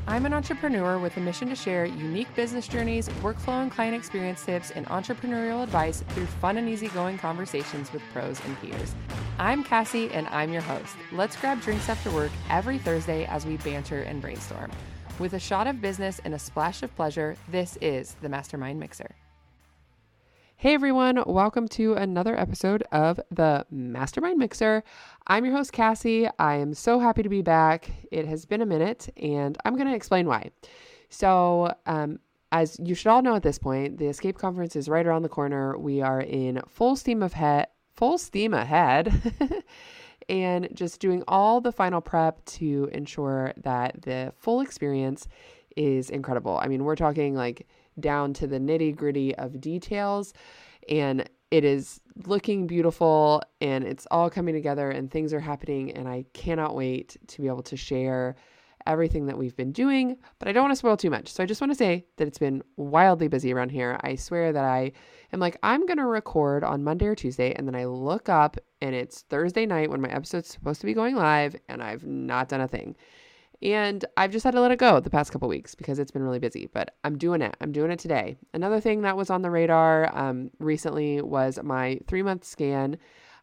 I'm an entrepreneur with a mission to share unique business journeys, workflow and client experience tips, and entrepreneurial advice through fun and easygoing conversations with pros and peers. I'm Cassie, and I'm your host. Let's grab drinks after work every Thursday as we banter and brainstorm. With a shot of business and a splash of pleasure, this is the Mastermind Mixer. Hey everyone, welcome to another episode of the Mastermind Mixer. I'm your host, Cassie. I am so happy to be back. It has been a minute, and I'm going to explain why. So, as you should all know at this point, the Escape Conference is right around the corner. We are in full steam ahead, and just doing all the final prep to ensure that the full experience is incredible. I mean, we're talking like down to the nitty gritty of details, and it is looking beautiful and it's all coming together and things are happening, and I cannot wait to be able to share everything that we've been doing, but I don't want to spoil too much. So I just want to say that it's been wildly busy around here. I swear that I am like, I'm going to record on Monday or Tuesday, and then I look up and it's Thursday night when my episode's supposed to be going live, and I've not done a thing. And I've just had to let it go the past couple weeks because it's been really busy, but I'm doing it. I'm doing it today. Another thing that was on the radar recently was my 3-month scan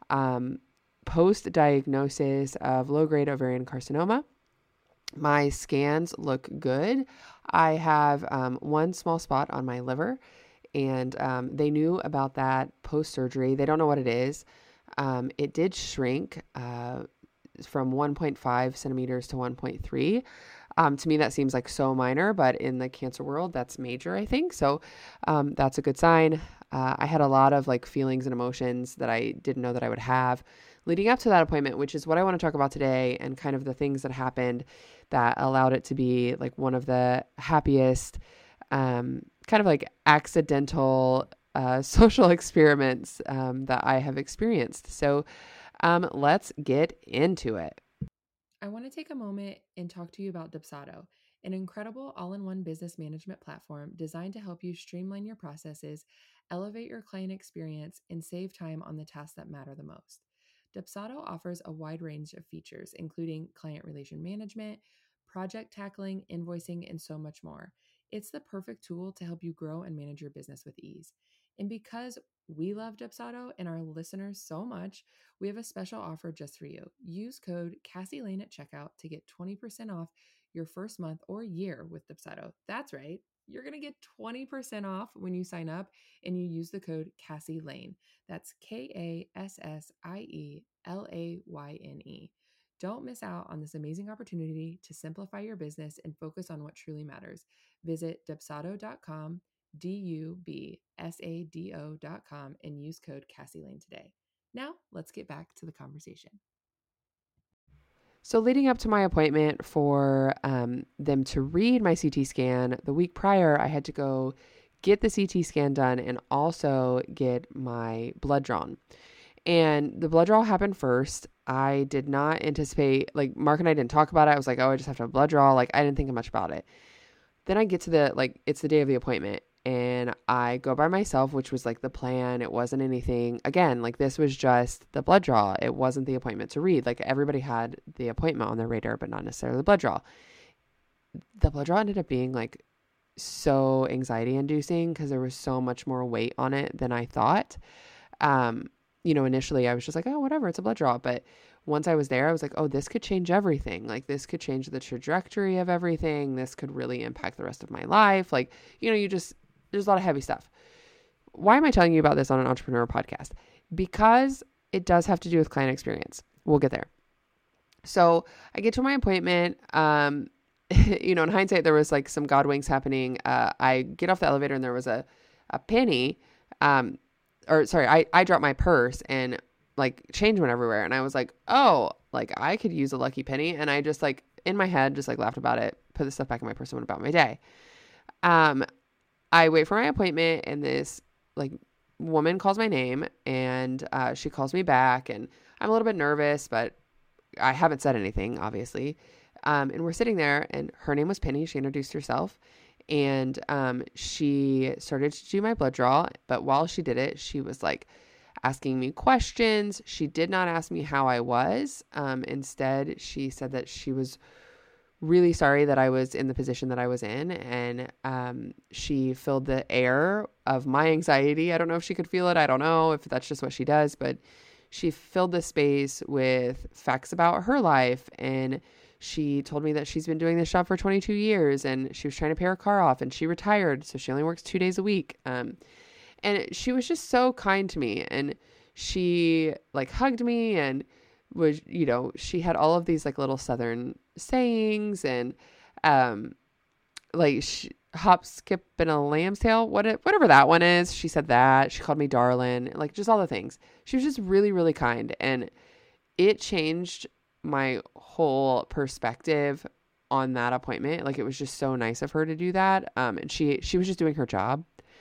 post-diagnosis of low-grade ovarian carcinoma. My scans look good. I have one small spot on my liver, and they knew about that post-surgery. They don't know what it is. It did shrink from 1.5 centimeters to 1.3. To me, that seems like so minor, but in the cancer world, that's major, I think. So that's a good sign. I had a lot of like feelings and emotions that I didn't know that I would have leading up to that appointment, which is what I want to talk about today, and kind of the things that happened that allowed it to be like one of the happiest, kind of like accidental social experiments that I have experienced. So let's get into it. I want to take a moment and talk to you about Dubsado, an incredible all-in-one business management platform designed to help you streamline your processes, elevate your client experience, and save time on the tasks that matter the most. Dubsado offers a wide range of features, including client relation management, project tackling, invoicing, and so much more. It's the perfect tool to help you grow and manage your business with ease. And because we love Dubsado and our listeners so much, we have a special offer just for you. Use code CassieLane at checkout to get 20% off your first month or year with Dubsado. That's right. You're going to get 20% off when you sign up and you use the code CassieLane. That's KASSIELAYNE. Don't miss out on this amazing opportunity to simplify your business and focus on what truly matters. Visit Dubsado.com, DUBSADO.com, and use code CassieLane today. Now, let's get back to the conversation. So leading up to my appointment for them to read my CT scan, the week prior, I had to go get the CT scan done and also get my blood drawn. And the blood draw happened first. I did not anticipate, like Mark and I didn't talk about it. I was like, oh, I just have to have a blood draw. Like I didn't think much about it. Then I get to it's the day of the appointment, and I go by myself, which was like the plan. It wasn't anything, again, like this was just the blood draw. It wasn't the appointment to read. Like everybody had the appointment on their radar, but not necessarily the blood draw. The blood draw ended up being like so anxiety inducing because there was so much more weight on it than I thought. Initially I was just like, oh, whatever, it's a blood draw. But once I was there, I was like, oh, this could change everything. Like this could change the trajectory of everything. This could really impact the rest of my life. Like, there's a lot of heavy stuff. Why am I telling you about this on an entrepreneur podcast? Because it does have to do with client experience. We'll get there. So I get to my appointment. In hindsight, there was like some God winks happening. I get off the elevator and there was a penny, I dropped my purse and like change went everywhere. And I was like, oh, like I could use a lucky penny. And I just like in my head, just like laughed about it, put the stuff back in my purse and went about my day. I wait for my appointment and this like woman calls my name and she calls me back and I'm a little bit nervous, but I haven't said anything, obviously. And we're sitting there and her name was Penny. She introduced herself and she started to do my blood draw. But while she did it, she was like asking me questions. She did not ask me how I was. Instead, she said that she was really sorry that I was in the position that I was in. And she filled the air of my anxiety. I don't know if she could feel it. I don't know if that's just what she does, but she filled the space with facts about her life. And she told me that she's been doing this job for 22 years and she was trying to pay her car off and she retired. So she only works 2 days a week. And she was just so kind to me, and she like hugged me and was, she had all of these like little Southern sayings and, like hop, skip, and a lamb's tail, whatever that one is. She said that. She called me darling, like just all the things. She was just really, really kind, and it changed my whole perspective on that appointment. Like, it was just so nice of her to do that. And she was just doing her job.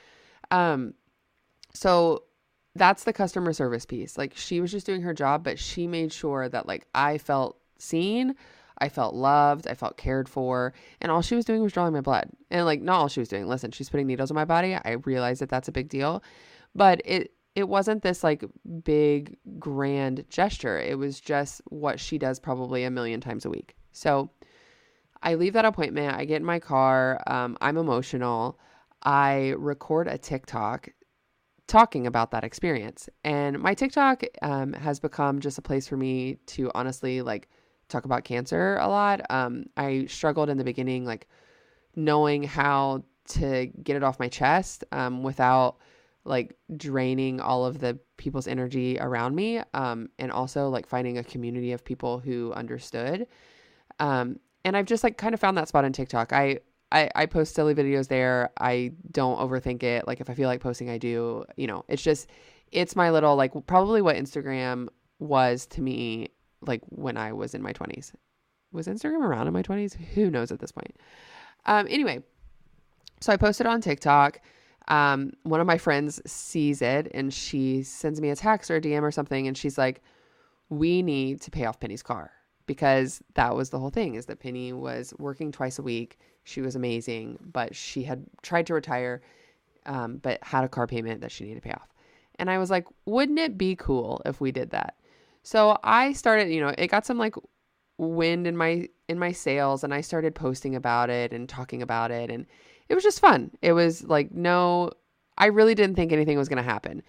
So that's the customer service piece. Like, she was just doing her job, but she made sure that like I felt seen, I felt loved, I felt cared for, and all she was doing was drawing my blood. And like, not all she was doing. Listen, she's putting needles in my body. I realize that that's a big deal, but it wasn't this like big grand gesture. It was just what she does probably a million times a week. So I leave that appointment. I get in my car. I'm emotional. I record a TikTok talking about that experience. And my TikTok has become just a place for me to honestly like talk about cancer a lot. I struggled in the beginning, like knowing how to get it off my chest without like draining all of the people's energy around me. And also like finding a community of people who understood. And I've just like kind of found that spot on TikTok. I post silly videos there. I don't overthink it. Like if I feel like posting, I do, it's my little, like probably what Instagram was to me, like when I was in my 20s. Was Instagram around in my 20s? Who knows at this point? Anyway, so I posted on TikTok. One of my friends sees it and she sends me a text or a DM or something. And she's like, we need to pay off Penny's car, because that was the whole thing, is that Penny was working twice a week. She was amazing, but she had tried to retire, but had a car payment that she needed to pay off. And I was like, wouldn't it be cool if we did that? So I started, it got some like wind in my sails, and I started posting about it and talking about it. And it was just fun. It was like, I really didn't think anything was going to happen.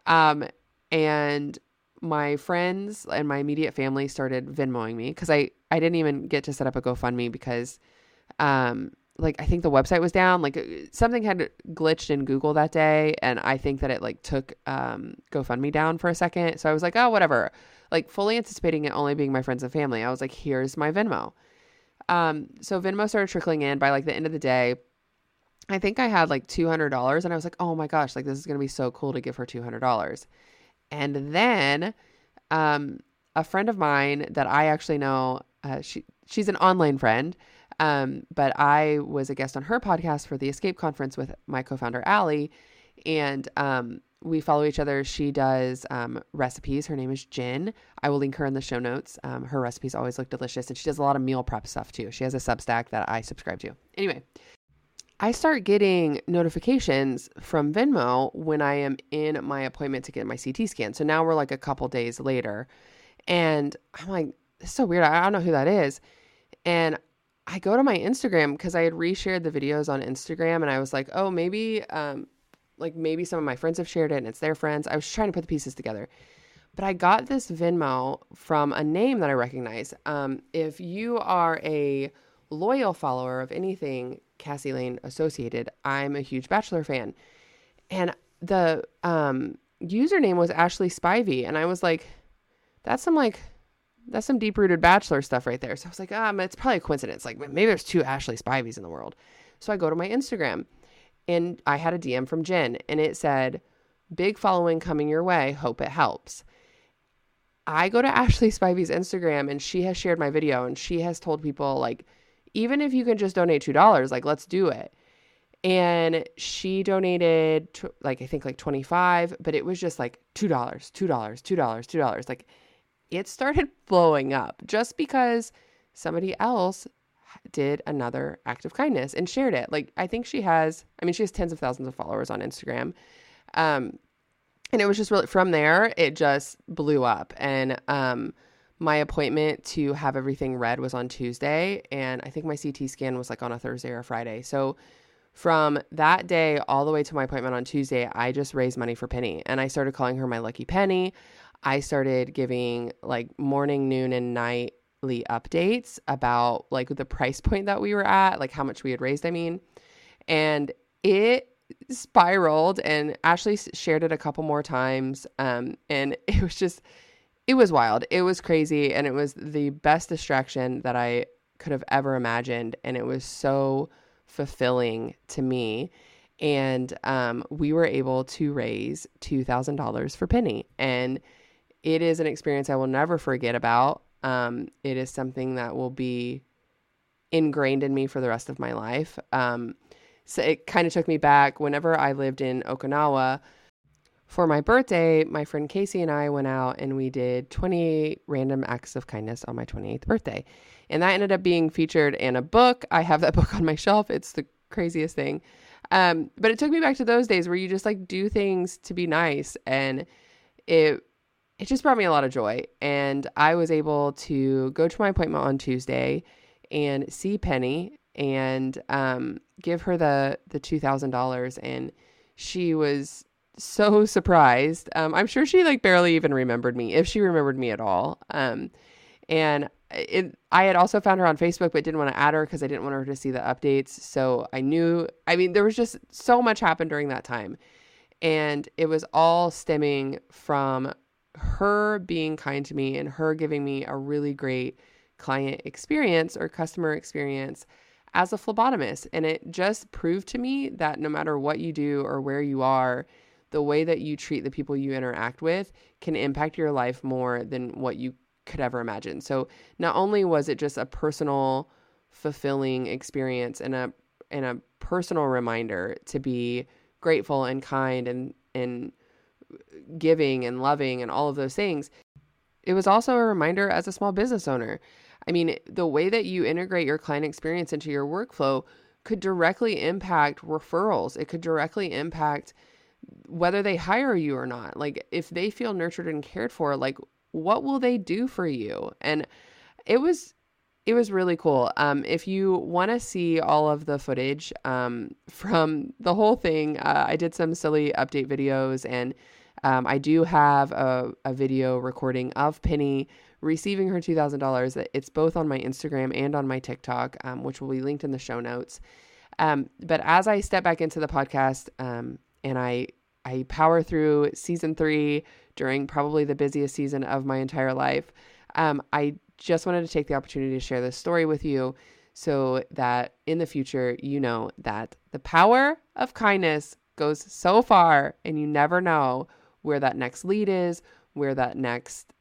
And my friends and my immediate family started Venmoing me, because I didn't even get to set up a GoFundMe because like I think the website was down, like something had glitched in Google that day, and I think that it like took GoFundMe down for a second. So I was like, oh, whatever, like fully anticipating it only being my friends and family. I was like, here's my Venmo. So Venmo started trickling in. By like the end of the day, I think I had like $200, and I was like, oh my gosh, like this is going to be so cool to give her $200. And then a friend of mine that I actually know, she's an online friend, but I was a guest on her podcast for the Escape Conference with my co-founder, Allie, and we follow each other. She does recipes. Her name is Jen. I will link her in the show notes. Her recipes always look delicious, and she does a lot of meal prep stuff too. She has a Substack that I subscribe to. Anyway, I start getting notifications from Venmo when I am in my appointment to get my CT scan. So now we're like a couple days later, and I'm like, it's so weird. I don't know who that is. And I go to my Instagram, because I had reshared the videos on Instagram, and I was like, oh, maybe some of my friends have shared it and it's their friends. I was trying to put the pieces together, but I got this Venmo from a name that I recognize. If you are a loyal follower of anything Cassie Lane associated, I'm a huge Bachelor fan. And the username was Ashley Spivey. And I was like, that's some deep-rooted Bachelor stuff right there. So I was like, it's probably a coincidence. Like maybe there's 2 Ashley Spiveys in the world. So I go to my Instagram, and I had a DM from Jen, and it said, big following coming your way. Hope it helps. I go to Ashley Spivey's Instagram, and she has shared my video, and she has told people, like, even if you can just donate $2, like, let's do it. And she donated I think like 25, but it was just like $2, $2. Like, it started blowing up just because somebody else did another act of kindness and shared it. Like, I think she has tens of thousands of followers on Instagram. And it was just really, from there, it just blew up. And my appointment to have everything read was on Tuesday, and I think my CT scan was like on a Thursday or a Friday. So from that day all the way to my appointment on Tuesday, I just raised money for Penny, and I started calling her my lucky penny. I started giving like morning, noon, and nightly updates about like the price point that we were at, like how much we had raised, and it spiraled, and Ashley shared it a couple more times. And it was wild. It was crazy. And it was the best distraction that I could have ever imagined. And it was so fulfilling to me. And we were able to raise $2,000 for Penny. And it is an experience I will never forget about. It is something that will be ingrained in me for the rest of my life. So it kind of took me back whenever I lived in Okinawa. For my birthday, my friend Casey and I went out and we did 28 random acts of kindness on my 28th birthday. And that ended up being featured in a book. I have that book on my shelf. It's the craziest thing. But it took me back to those days where you just like do things to be nice. And it just brought me a lot of joy. And I was able to go to my appointment on Tuesday and see Penny and give her the $2,000. And she was so surprised. I'm sure she like barely even remembered me, if she remembered me at all. And I had also found her on Facebook, but didn't want to add her because I didn't want her to see the updates. So there was just so much happened during that time. And it was all stemming from her being kind to me and her giving me a really great client experience or customer experience as a phlebotomist. And it just proved to me that no matter what you do or where you are, the way that you treat the people you interact with can impact your life more than what you could ever imagine. So not only was it just a personal, fulfilling experience and a personal reminder to be grateful and kind and giving and loving and all of those things, it was also a reminder as a small business owner. I mean, the way that you integrate your client experience into your workflow could directly impact referrals. It could directly impact whether they hire you or not. Like if they feel nurtured and cared for, like what will they do for you? And it was really cool. If you want to see all of the footage from the whole thing, I did some silly update videos, and I do have a video recording of Penny receiving her $2,000. It's both on my Instagram and on my TikTok, which will be linked in the show notes. But as I step back into the podcast, and I power through season 3 during probably the busiest season of my entire life, I just wanted to take the opportunity to share this story with you so that in the future, you know that the power of kindness goes so far, and you never know where that next lead is, where that next,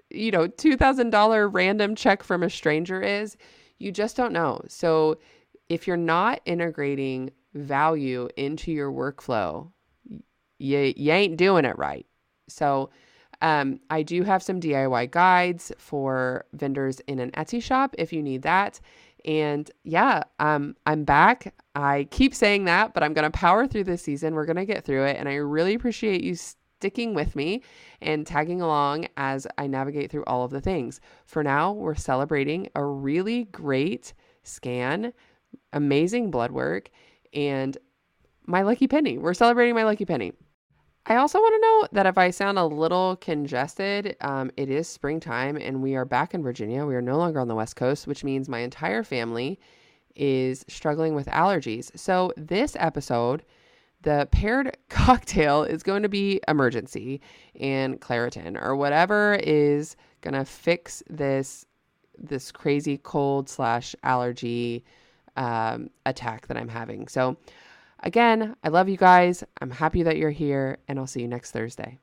$2,000 random check from a stranger is. You just don't know. So if you're not integrating value into your workflow, you ain't doing it right. So I do have some DIY guides for vendors in an Etsy shop if you need that. And yeah, I'm back. I keep saying that, but I'm going to power through this season. We're going to get through it. And I really appreciate you sticking with me and tagging along as I navigate through all of the things. For now, we're celebrating a really great scan, amazing blood work, and my lucky penny. We're celebrating my lucky penny. I also want to know that if I sound a little congested, it is springtime and we are back in Virginia. We are no longer on the West Coast, which means my entire family is struggling with allergies. So this episode, the paired cocktail is going to be Emergen-C and Claritin or whatever is going to fix this crazy cold / allergy attack that I'm having. So again, I love you guys. I'm happy that you're here, and I'll see you next Thursday.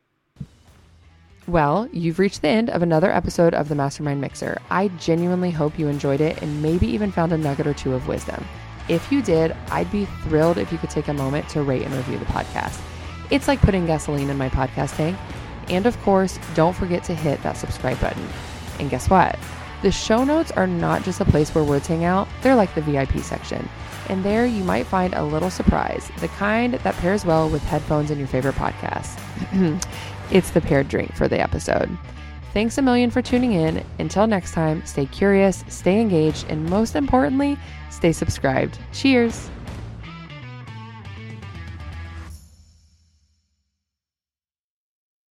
Well, you've reached the end of another episode of the Mastermind Mixer. I genuinely hope you enjoyed it and maybe even found a nugget or two of wisdom. If you did, I'd be thrilled if you could take a moment to rate and review the podcast. It's like putting gasoline in my podcast tank. And of course, don't forget to hit that subscribe button. And guess what? The show notes are not just a place where words hang out. They're like the VIP section. And there you might find a little surprise, the kind that pairs well with headphones and your favorite podcasts. It's the paired drink for the episode. Thanks a million for tuning in. Until next time, stay curious, stay engaged, and most importantly, stay subscribed. Cheers.